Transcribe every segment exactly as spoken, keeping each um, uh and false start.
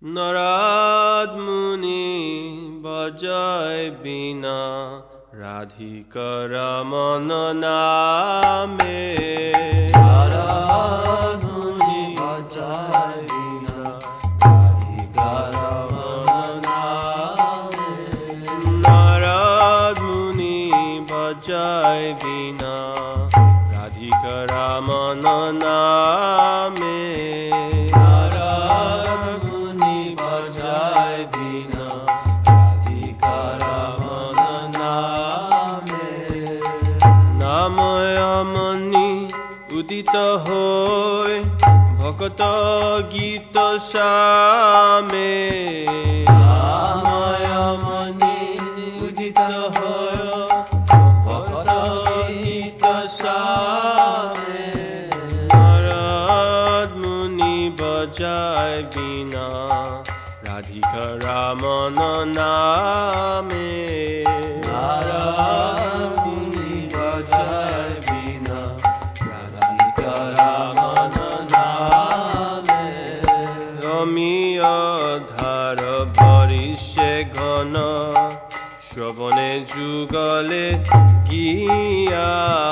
নারদ মুনি বাজায় বীণা রাধিকার মন নামে। নারদ মুনি বাজায় বীণা রাধিকার মন নামে। নারদ মুনি বাজায় বীণা রাধিকার মন নামে। উদিত হই ভকত গীত সামে। নাময়মনি উদিত হই ভকত গীত সামে। নারদ মুনি বাজায় বীণা রাধিকার মন নামে। নারদ মুনি বাজায় বীণা রমিয় ধার বরিষে ঘন শ্রবণে যুগলে গিয়া।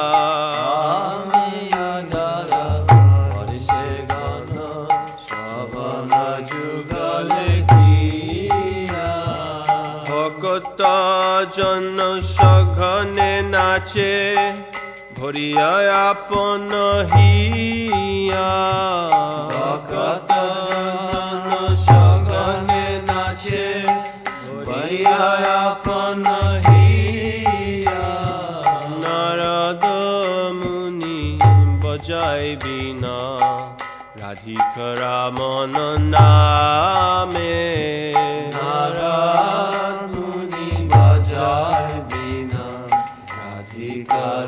বরিষে ঘন শ্রবণ যুগলে গিয়া। ভকত জন সঘনে নাচে ভরিয়া আপন হিয়া। ভকত জন সঘনে নাচে ভরিয়া আপন হিয়া। নারদ মুনি বজায় বীণা রাধিকার মন নামে। নারদ মুনি বজায় বীণা রাধিকার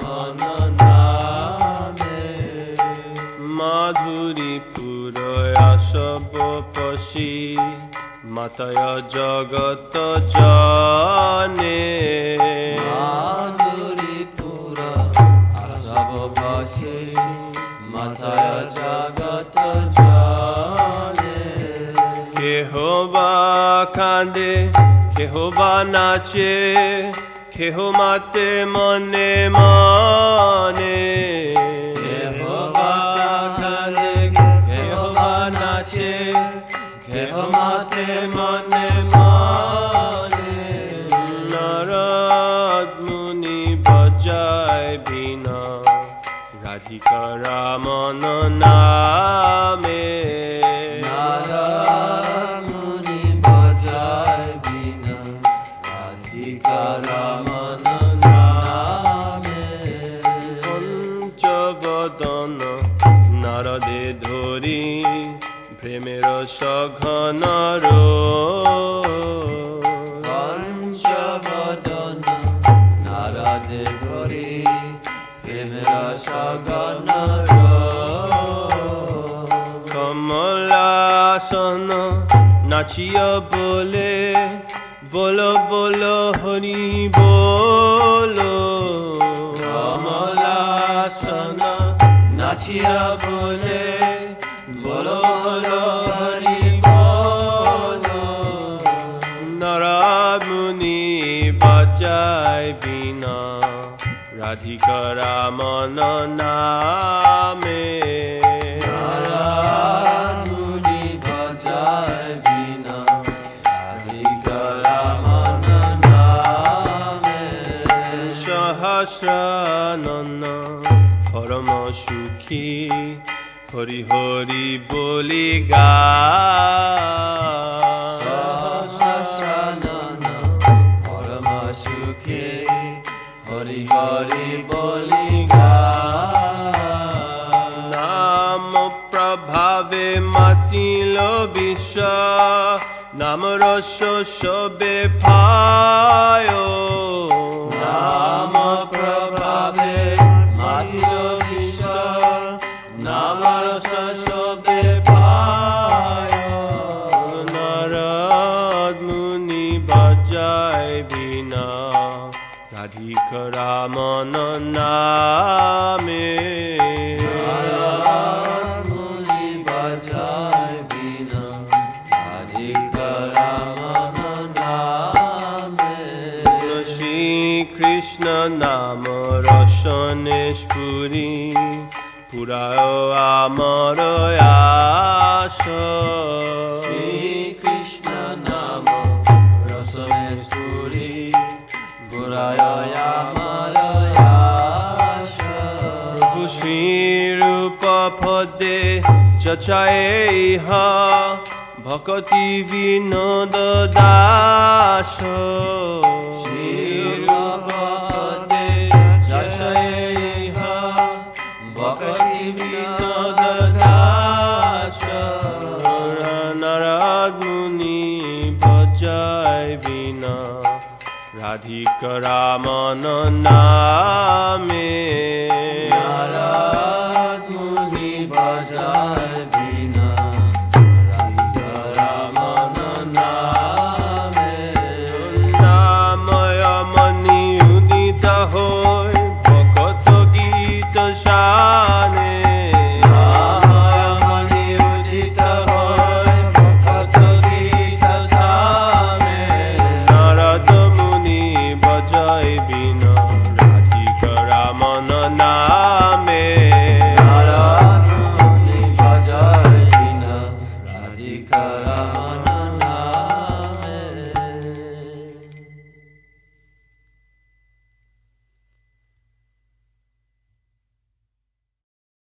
মাধুরীপুর আসব পশি মাতায় জগত জানে। মাধুরীপুর আসব পশি মাতায় জগত জানে। কেহ বা কাঁদে কেহ বা নাচে কেহ মাতে মনে মনে। কেহ বা কাঁদে কেহ বা নাচে কেহ মাতে মনে মনে। নারদ মুনি বজায় বীণা রাধিকার মন নামে। নারদ মুনি বজায় বীণা রাধিকার মন নামে। পঞ্চবদন নারদে ধরি প্রেমের সঘন রোষ। পঞ্চবদন নারদে ধরি প্রেমের সঘন রোষ। কমলাসন নাচিয়া বলে বলো বলো হরি বলো। কমলাসন নাচিয়া বলে বলো বলো হরি বলো। নারদ মুনি বাজায় বীণা রাধিকার মন নামে। নারদ মুনি বাজায় বীণা রাধিকার মন নামে। সহস্রানন পরম সুখী হরি হরি বলি গা। সহস্রানন পরম সুখী হরি হরি বলি গা। নাম প্রভাবে মাতিল বিশ্ব নাম রস সবে পায়। নাম প্রভাবে মাতিল বিশ্ব নাম রস সবে পায়। নারদ মুনি বাজায় বীণা রাধিকার মন নামে। নারদ মুনি বাজায় বীণা কৃষ্ণ নাম রসনে স্ফুরি পুরায় আমার আশ শ্রী কৃষ্ণ নাম রসনে স্ফুরি পুরায় আমার আশ প্রভু শ্রী রূপ পদে চচায়ে ইহা ভকতি বিনোদ দাস শ্রী রূপ পদে চচায়ে ইহা ভকতি বিনোদ দাস নারদ মুনি ভজায় বিনা রাধিকা রামন নামে নারদ মুনি ভজায় বিনা রাধিকা রামন নামে নাময় মনি উদিত হয় ভকত গীত সা